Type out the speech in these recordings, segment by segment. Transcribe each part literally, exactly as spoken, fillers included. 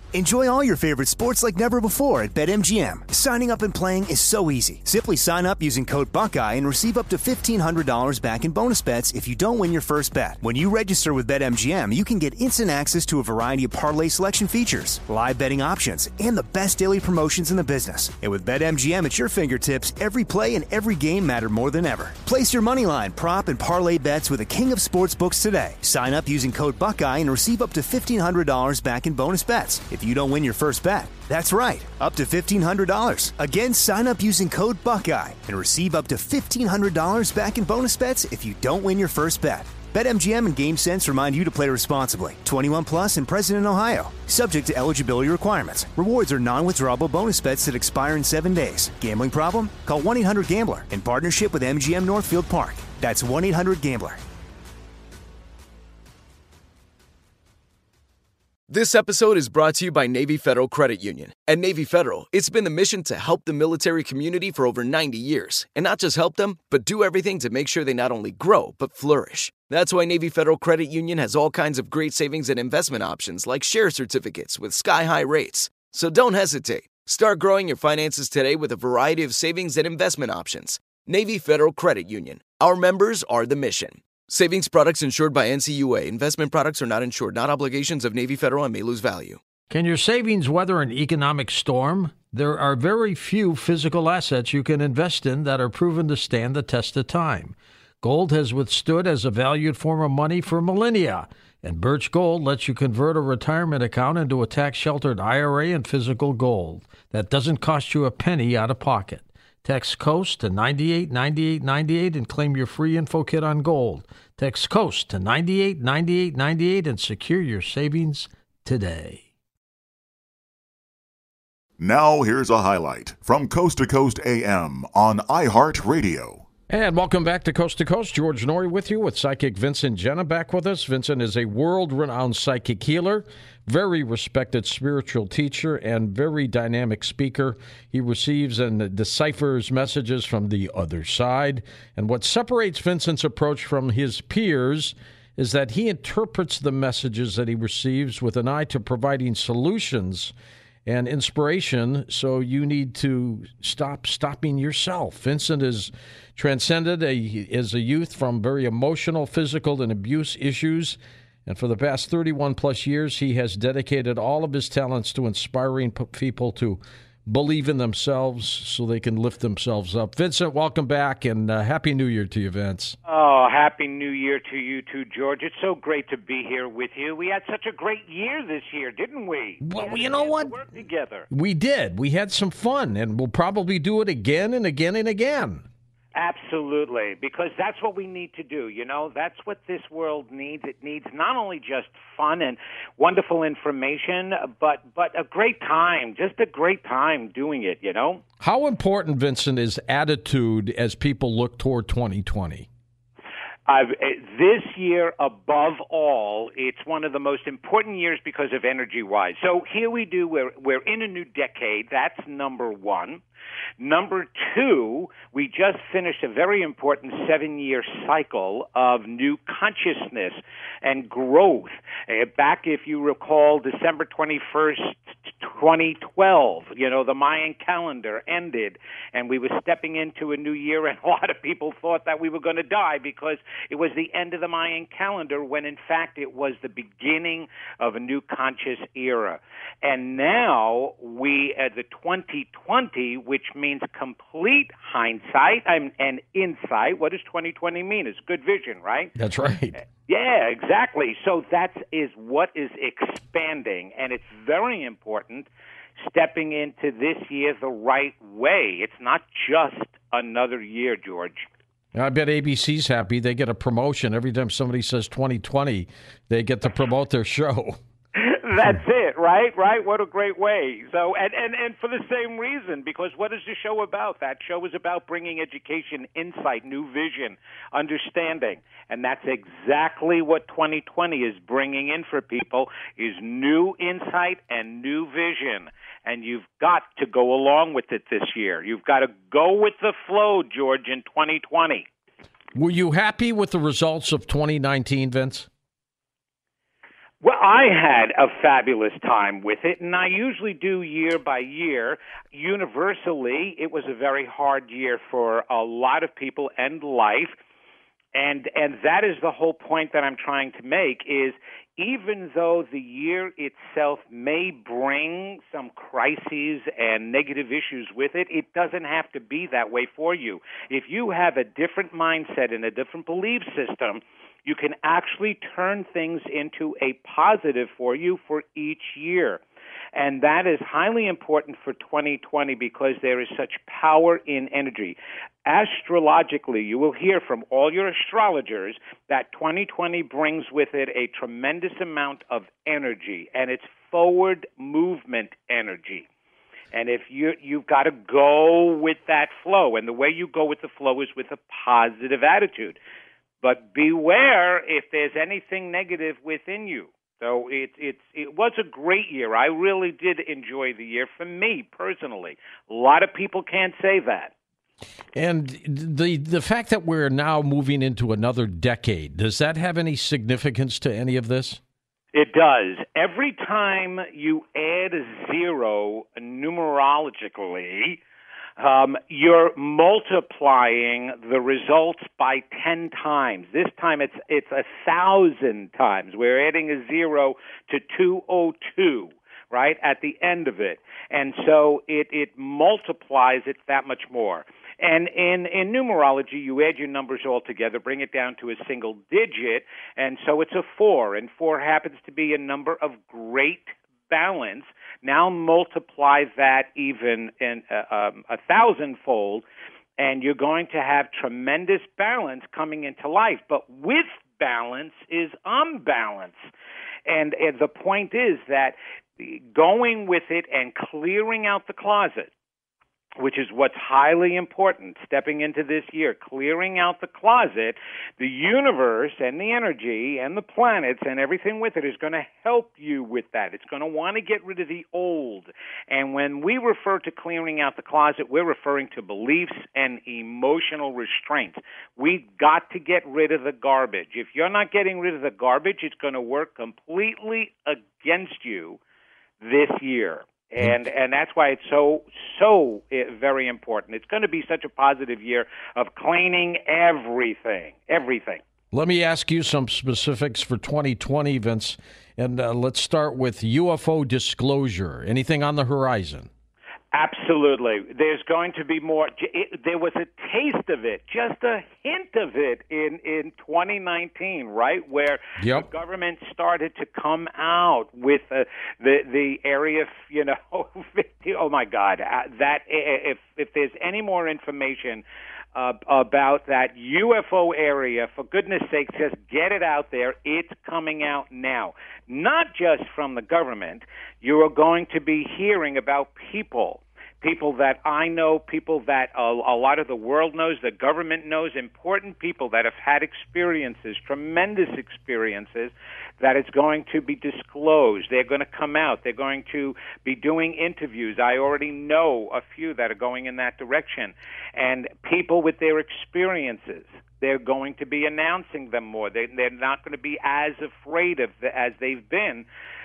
Enjoy all your favorite sports like never before at BetMGM. Signing up and playing is so easy. Simply sign up using code Buckeye and receive up to fifteen hundred dollars back in bonus bets if you don't win your first bet. When you register with BetMGM, you can get instant access to a variety of parlay selection features, live betting options, and the best daily promotions in the business. And with BetMGM at your fingertips, every play and every game matter more than ever. Place your moneyline, prop, and parlay bets with the king of sportsbooks today. Sign up using code Buckeye and receive up to fifteen hundred dollars back in bonus bets if you don't win your first bet. That's right, up to fifteen hundred dollars. Again, sign up using code Buckeye and receive up to fifteen hundred dollars back in bonus bets if you don't win your first bet. BetMGM and GameSense remind you to play responsibly. twenty-one plus and present in Ohio. Subject to eligibility requirements. Rewards are non-withdrawable bonus bets that expire in seven days. Gambling problem? Call one eight hundred gambler in partnership with M G M Northfield Park. That's one eight hundred gambler. This episode is brought to you by Navy Federal Credit Union. At Navy Federal, it's been the mission to help the military community for over ninety years. And not just help them, but do everything to make sure they not only grow, but flourish. That's why Navy Federal Credit Union has all kinds of great savings and investment options like share certificates with sky-high rates. So don't hesitate. Start growing your finances today with a variety of savings and investment options. Navy Federal Credit Union. Our members are the mission. Savings products insured by N C U A. Investment products are not insured, not obligations of Navy Federal and may lose value. Can your savings weather an economic storm? There are very few physical assets you can invest in that are proven to stand the test of time. Gold has withstood as a valued form of money for millennia, and Birch Gold lets you convert a retirement account into a tax-sheltered I R A and physical gold that doesn't cost you a penny out of pocket. Text COAST to ninety-eight ninety-eight ninety-eight and claim your free info kit on gold. Text COAST to ninety-eight ninety-eight ninety-eight and secure your savings today. Now here's a highlight from Coast to Coast A M on iHeartRadio. And welcome back to Coast to Coast. George Noory with you with psychic Vincent Genna back with us. Vincent is a world-renowned psychic healer, very respected spiritual teacher, and very dynamic speaker. He receives and deciphers messages from the other side. And what separates Vincent's approach from his peers is that he interprets the messages that he receives with an eye to providing solutions and inspiration, so you need to stop stopping yourself. Vincent is transcended a, as a youth from very emotional, physical, and abuse issues, and for the past thirty-one plus years, he has dedicated all of his talents to inspiring p- people to believe in themselves so they can lift themselves up. Vincent, welcome back, and uh, Happy New Year to you, Vince. Oh, Happy New Year to you too, George. It's so great to be here with you. We had such a great year this year, didn't we? Well, we you know what? Work together. We did. We had some fun, and we'll probably do it again and again and again. Absolutely, because that's what we need to do, you know? That's what this world needs. It needs not only just fun and wonderful information, but but a great time, just a great time doing it, you know? How important, Vincent, is attitude as people look toward twenty twenty? I've, this year, above all, it's one of the most important years because of energy-wise. So here we do, we're, we're in a new decade. That's number one. Number two, we just finished a very important seven-year cycle of new consciousness and growth. Uh, back, if you recall, December twenty-first, twenty twelve, you know, the Mayan calendar ended, and we were stepping into a new year, and a lot of people thought that we were going to die because it was the end of the Mayan calendar, when in fact it was the beginning of a new conscious era. And now we, at the twenty twenty, which means complete hindsight and, and insight. What does twenty twenty mean? It's good vision, right? That's right. Yeah, exactly. So that is what is expanding, and it's very important stepping into this year the right way. It's not just another year, George. I bet A B C's happy. They get a promotion every time somebody says twenty twenty. They get to promote their show. That's it, right? Right? What a great way. So, and, and, and for the same reason, because what is the show about? That show is about bringing education, insight, new vision, understanding. And that's exactly what twenty twenty is bringing in for people, is new insight and new vision. And you've got to go along with it this year. You've got to go with the flow, George, in twenty twenty. Were you happy with the results of twenty nineteen, Vince? Well, I had a fabulous time with it, and I usually do year by year. Universally, it was a very hard year for a lot of people and life, and and that is the whole point that I'm trying to make is even though the year itself may bring some crises and negative issues with it, it doesn't have to be that way for you. If you have a different mindset and a different belief system, you can actually turn things into a positive for you for each year. And that is highly important for twenty twenty because there is such power in energy. Astrologically, you will hear from all your astrologers that twenty twenty brings with it a tremendous amount of energy, and it's forward movement energy. And if you, you've got to go with that flow, and the way you go with the flow is with a positive attitude. But beware if there's anything negative within you. So it, it's, it was a great year. I really did enjoy the year for me personally. A lot of people can't say that. And the the fact that we're now moving into another decade, does that have any significance to any of this? It does. Every time you add a zero numerologically, Um, you're multiplying the results by ten times. This time it's it's a thousand times. We're adding a zero to two oh two, right, at the end of it. And so it, it multiplies it that much more. And in, in numerology, you add your numbers all together, bring it down to a single digit, and so it's a four. And four happens to be a number of great balance. Now multiply that even in uh, um, a thousandfold, and you're going to have tremendous balance coming into life. But with balance is unbalance. And, and the point is that going with it and clearing out the closet, which is what's highly important, stepping into this year, clearing out the closet, the universe and the energy and the planets and everything with it is going to help you with that. It's going to want to get rid of the old. And when we refer to clearing out the closet, we're referring to beliefs and emotional restraints. We've got to get rid of the garbage. If you're not getting rid of the garbage, it's going to work completely against you this year. And and that's why it's so, so very important. It's going to be such a positive year of cleaning everything, everything. Let me ask you some specifics for twenty twenty, Vince, and uh, let's start with U F O disclosure. Anything on the horizon? Absolutely. There's going to be more. It, there was a taste of it, just a hint of it in, in twenty nineteen, right, where yep. the government started to come out with uh, the the area, you know, oh, my God, uh, that if if there's any more information uh, about that U F O area, for goodness sake, just get it out there. It's coming out now. Not just from the government. You are going to be hearing about people, people that I know, people that a, a lot of the world knows, the government knows, important people that have had experiences, tremendous experiences, that it's going to be disclosed. They're going to come out. They're going to be doing interviews. I already know a few that are going in that direction. And people with their experiences, they're going to be announcing them more. They, they're not going to be as afraid of the, as they've been,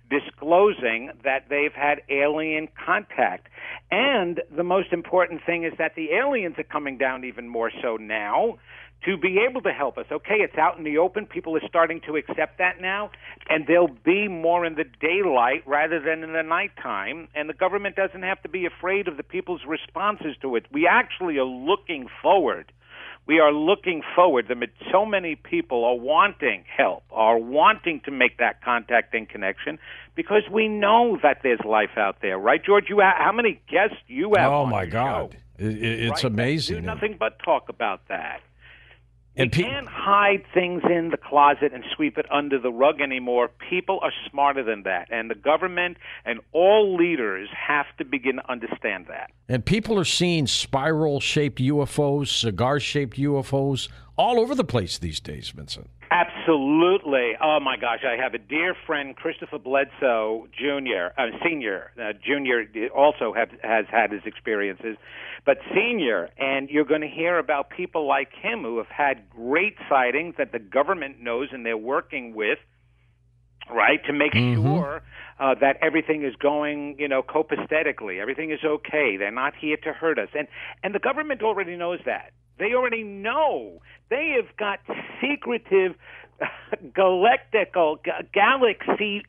disclosing that they've had alien contact. And the most important thing is that the aliens are coming down even more so now to be able to help us. Okay, it's out in the open. People are starting to accept that now, and they'll be more in the daylight rather than in the nighttime, and the government doesn't have to be afraid of the people's responses to it. We actually are looking forward. We are looking forward. So many people are wanting help, are wanting to make that contact and connection because we know that there's life out there, right, George? You ha- how many guests you have? Oh on my the God, show, it, it's right? amazing. Do nothing but talk about that. You And pe- can't hide things in the closet and sweep it under the rug anymore. People are smarter than that, and the government and all leaders have to begin to understand that. And people are seeing spiral-shaped U F Os, cigar-shaped U F Os all over the place these days, Vincent. Absolutely. Oh, my gosh. I have a dear friend, Christopher Bledsoe, Junior, uh, Senior. Uh, Junior also have, has had his experiences, but Senior, and you're going to hear about people like him who have had great sightings that the government knows and they're working with right, to make mm-hmm. sure uh, that everything is going, you know, copacetically. Everything is okay. They're not here to hurt us. And, and the government already knows that. They already know. They have got secretive galactical galaxy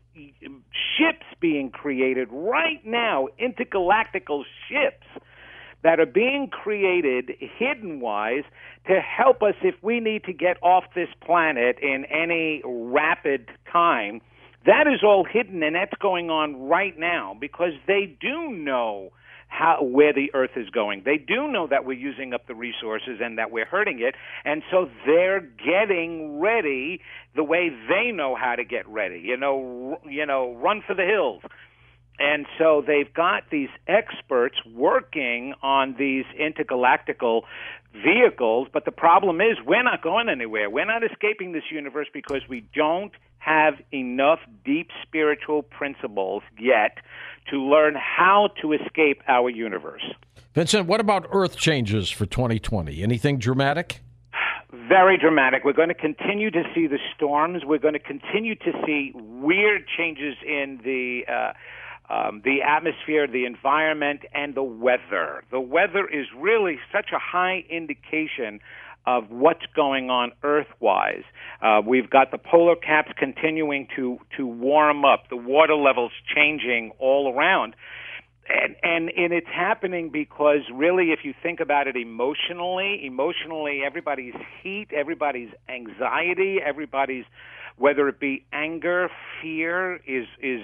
ships being created right now, intergalactical ships that are being created hidden-wise to help us if we need to get off this planet in any rapid time. That is all hidden, and that's going on right now because they do know how where the Earth is going. They do know that we're using up the resources and that we're hurting it, and so they're getting ready the way they know how to get ready. You know, you know, run for the hills. And so they've got these experts working on these intergalactical vehicles, but the problem is we're not going anywhere. We're not escaping this universe because we don't have enough deep spiritual principles yet to learn how to escape our universe. Vincent, what about Earth changes for twenty twenty? Anything dramatic? Very dramatic. We're going to continue to see the storms. We're going to continue to see weird changes in the uh, um, the atmosphere, the environment, and the weather. The weather is really such a high indication of what's going on Earth-wise. Uh, we've got the polar caps continuing to, to warm up, the water levels changing all around. And, and and it's happening because really, if you think about it emotionally, emotionally, everybody's heat, everybody's anxiety, everybody's, whether it be anger, fear, is is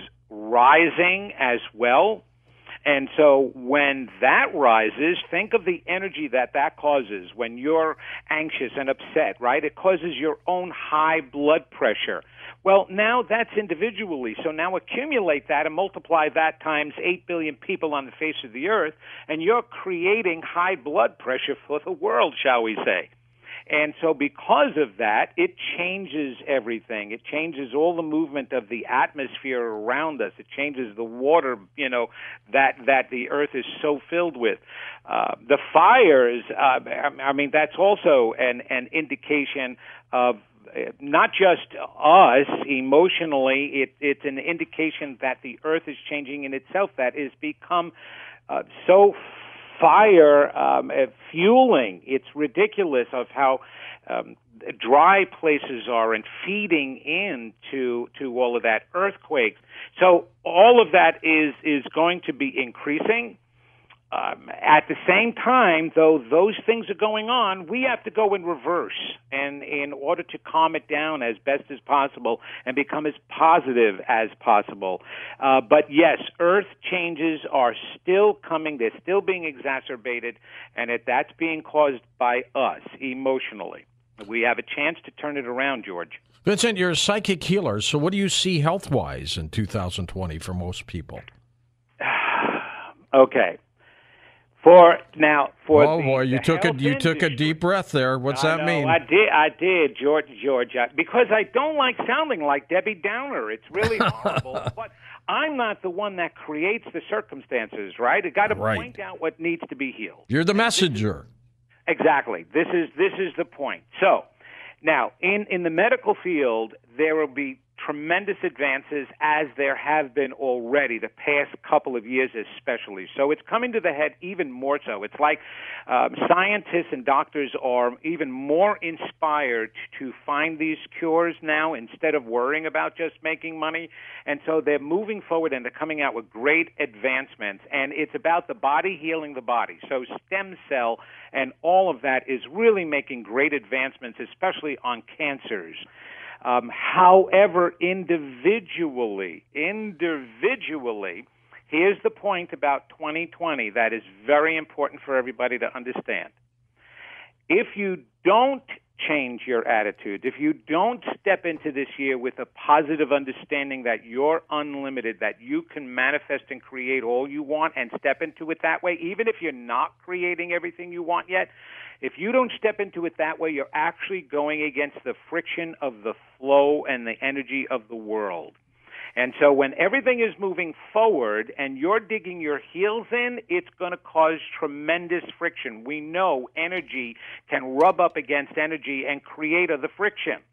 rising as well. And so when that rises, think of the energy that that causes when you're anxious and upset, right? It causes your own high blood pressure. Well, now that's individually. So now accumulate that and multiply that times eight billion people on the face of the earth, and you're creating high blood pressure for the world, shall we say. And so because of that, it changes everything. It changes all the movement of the atmosphere around us. It changes the water, you know, that that the earth is so filled with. Uh, the fires, uh, I mean, that's also an, an indication of not just us emotionally. It, it's an indication that the earth is changing in itself, that is become uh, so fire um, uh, fueling. It's ridiculous of how um, dry places are and feeding into to all of that, earthquakes. So all of that is is going to be increasing. Um, at the same time, though those things are going on, we have to go in reverse, and in order to calm it down as best as possible and become as positive as possible. Uh, but yes, Earth changes are still coming; they're still being exacerbated, and it, that's being caused by us emotionally. We have a chance to turn it around, George. Vincent, you're a psychic healer, so what do you see health-wise in two thousand twenty for most people? Okay. For now, for oh the, boy, you the took a you industry, took a deep breath there. What's I that know, mean? I did, I did, George, George, I, because I don't like sounding like Debbie Downer. It's really horrible. But I'm not the one that creates the circumstances, right? I got to right. point out what needs to be healed. You're the messenger. This is, exactly. This is this is the point. So now, in in the medical field, there will be tremendous advances, as there have been already the past couple of years especially. So it's coming to the head even more so. It's like um, scientists and doctors are even more inspired to find these cures now instead of worrying about just making money. And so they're moving forward and they're coming out with great advancements. And it's about the body healing the body. So stem cell and all of that is really making great advancements, especially on cancers. Um, however, individually, individually, here's the point about twenty twenty that is very important for everybody to understand. If you don't change your attitude, if you don't step into this year with a positive understanding that you're unlimited, that you can manifest and create all you want and step into it that way, even if you're not creating everything you want yet, if you don't step into it that way, you're actually going against the friction of the flow and the energy of the world. And so when everything is moving forward and you're digging your heels in, it's going to cause tremendous friction. We know energy can rub up against energy and create the friction.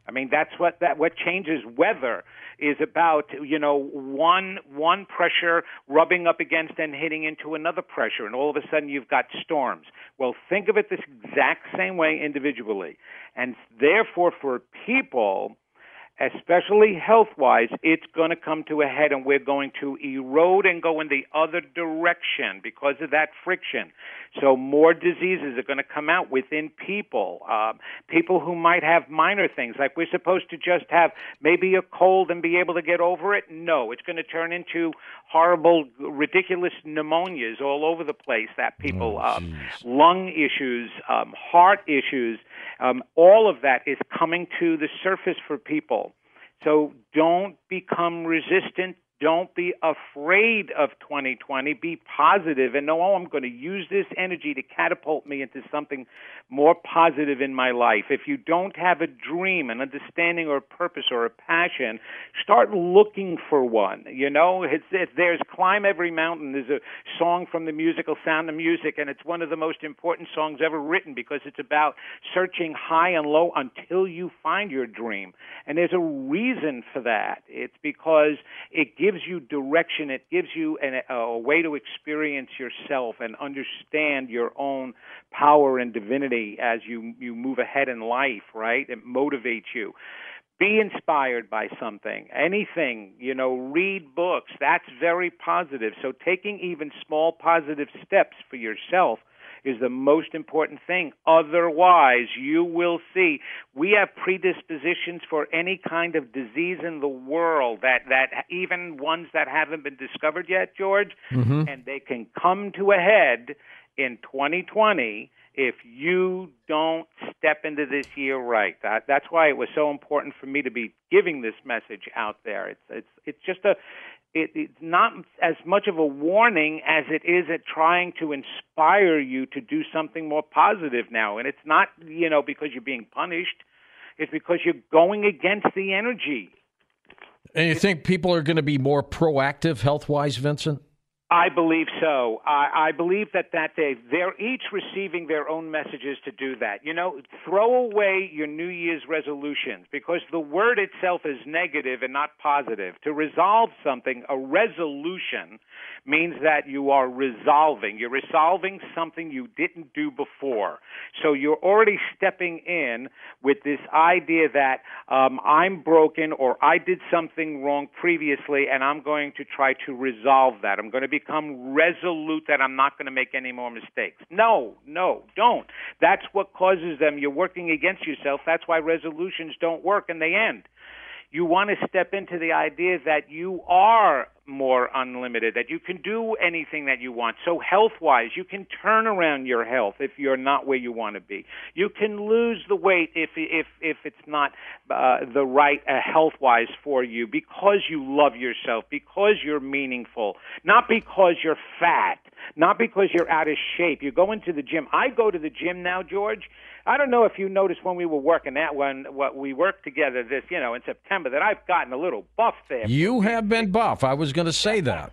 I mean, that's what that what changes weather is about, you know, one one pressure rubbing up against and hitting into another pressure, and all of a sudden you've got storms. Well, think of it this exact same way individually. And therefore, for people, especially health-wise, it's going to come to a head, and we're going to erode and go in the other direction because of that friction. So more diseases are going to come out within people, uh, people who might have minor things, like we're supposed to just have maybe a cold and be able to get over it. No, it's going to turn into horrible, ridiculous pneumonias all over the place, that people, oh, um, lung issues, um, heart issues, um, all of that is coming to the surface for people. So don't become resistant. Don't be afraid of twenty twenty. Be positive and know, oh, I'm going to use this energy to catapult me into something more positive in my life. If you don't have a dream, an understanding or a purpose or a passion, start looking for one. You know, it's, it, there's Climb Every Mountain. There's a song from the musical Sound of Music, and it's one of the most important songs ever written because it's about searching high and low until you find your dream. And there's a reason for that. It's because it gives gives you direction. It gives you an, a way to experience yourself and understand your own power and divinity as you, you move ahead in life, right? It motivates you. Be inspired by something, anything, you know, read books. That's very positive. So taking even small positive steps for yourself is the most important thing. Otherwise, you will see we have predispositions for any kind of disease in the world, that, that even ones that haven't been discovered yet, George, mm-hmm. and they can come to a head in twenty twenty if you don't step into this year right. That, that's why it was so important for me to be giving this message out there. It's it's it's just a It, it's not as much of a warning as it is at trying to inspire you to do something more positive now. And it's not, you know, because you're being punished. It's because you're going against the energy. And you think people are going to be more proactive health-wise, Vincent? I believe so. I, I believe that, that they, they're each receiving their own messages to do that. You know, throw away your New Year's resolutions because the word itself is negative and not positive. To resolve something, a resolution means that you are resolving. You're resolving something you didn't do before. So you're already stepping in with this idea that um, I'm broken or I did something wrong previously and I'm going to try to resolve that. I'm going to become resolute that I'm not going to make any more mistakes. No, no, don't. That's what causes them. You're working against yourself. That's why resolutions don't work and they end. You want to step into the idea that you are more unlimited, that you can do anything that you want. So health-wise, you can turn around your health if you're not where you want to be. You can lose the weight if if if it's not uh, the right uh, health-wise for you because you love yourself, because you're meaningful, not because you're fat, not because you're out of shape. You go into the gym. I go to the gym now, George. I don't know if you noticed when we were working that when what we worked together this, you know, in September, that I've gotten a little buff there. You have been buff. I was going to say that.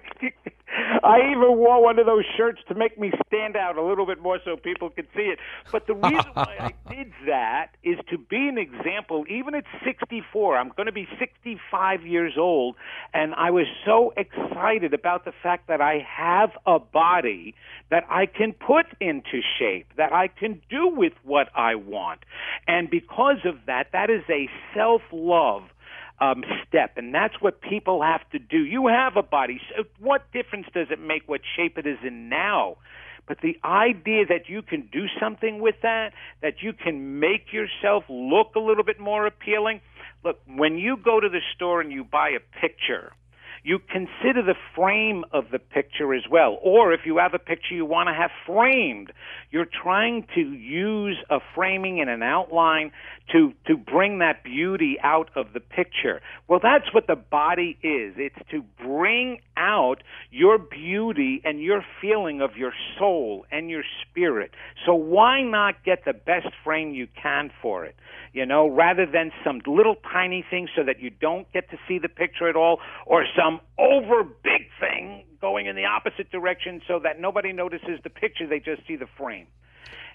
I even wore one of those shirts to make me stand out a little bit more so people could see it. But the reason why I did that is to be an example. Even at sixty-four, I'm going to be sixty-five years old, and I was so excited about the fact that I have a body that I can put into shape, that I can do with what I want. And because of that, that is a self-love Um, step, and that's what people have to do. You have a body. So what difference does it make what shape it is in now? But the idea that you can do something with that, that you can make yourself look a little bit more appealing. Look, when you go to the store and you buy a picture, you consider the frame of the picture as well. Or if you have a picture you want to have framed, you're trying to use a framing and an outline to, to bring that beauty out of the picture. Well, that's what the body is. It's to bring out your beauty and your feeling of your soul and your spirit. So why not get the best frame you can for it? You know, rather than some little tiny thing so that you don't get to see the picture at all, or some over big thing going in the opposite direction so that nobody notices the picture, they just see the frame.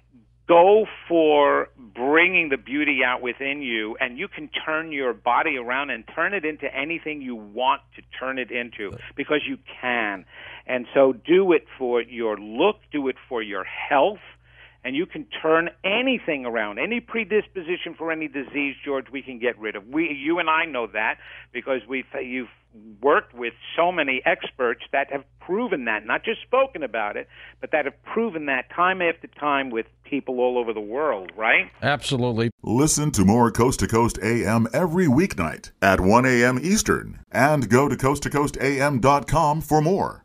go for bringing the beauty out within you, and you can turn your body around and turn it into anything you want to turn it into, because you can. And so do it for your look, do it for your health, and you can turn anything around. Any predisposition for any disease, George, we can get rid of. We, you and I know that because we've you've worked with so many experts that have proven that, not just spoken about it, but that have proven that time after time with people all over the world, right? Absolutely. Listen to more Coast to Coast A M every weeknight at one a.m. Eastern, and go to coast to coast a m dot com for more.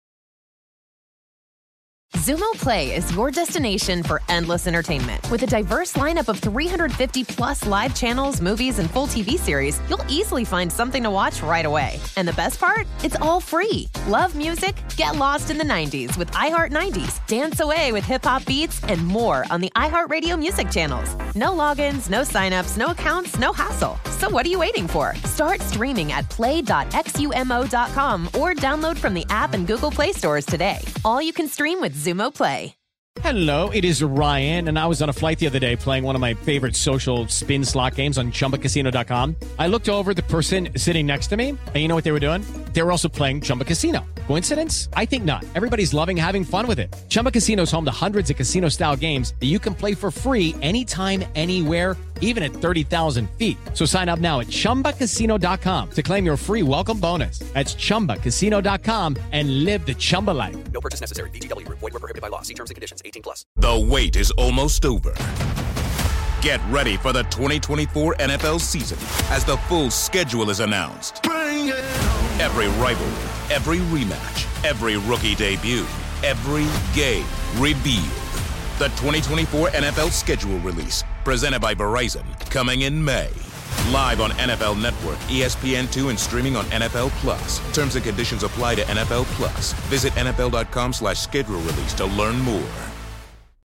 Xumo Play is your destination for endless entertainment. With a diverse lineup of three hundred fifty plus live channels, movies, and full T V series, you'll easily find something to watch right away. And the best part? It's all free. Love music? Get lost in the nineties with iHeart nineties, dance away with hip-hop beats, and more on the iHeartRadio music channels. No logins, no signups, no accounts, no hassle. So what are you waiting for? Start streaming at play dot xumo dot com or download from the app and Google Play stores today. All you can stream with Xumo Play. Hello, it is Ryan, and I was on a flight the other day playing one of my favorite social spin slot games on chumba casino dot com. I looked over at the person sitting next to me, and you know what they were doing? They were also playing Chumba Casino. Coincidence? I think not. Everybody's loving having fun with it. Chumba Casino is home to hundreds of casino-style games that you can play for free anytime, anywhere, even at thirty thousand feet. So sign up now at chumba casino dot com to claim your free welcome bonus. That's chumba casino dot com and live the Chumba life. No purchase necessary. V G W. Void where prohibited by law. See terms and conditions. eighteen plus. The wait is almost over. Get ready for the twenty twenty-four N F L season as the full schedule is announced. Bring it on. Every rivalry, every rematch, every rookie debut, every game revealed. The twenty twenty-four N F L schedule release, presented by Verizon, coming in May. Live on N F L Network, E S P N two, and streaming on N F L Plus. Terms and conditions apply to N F L Plus. Visit N F L dot com slash schedule release to learn more.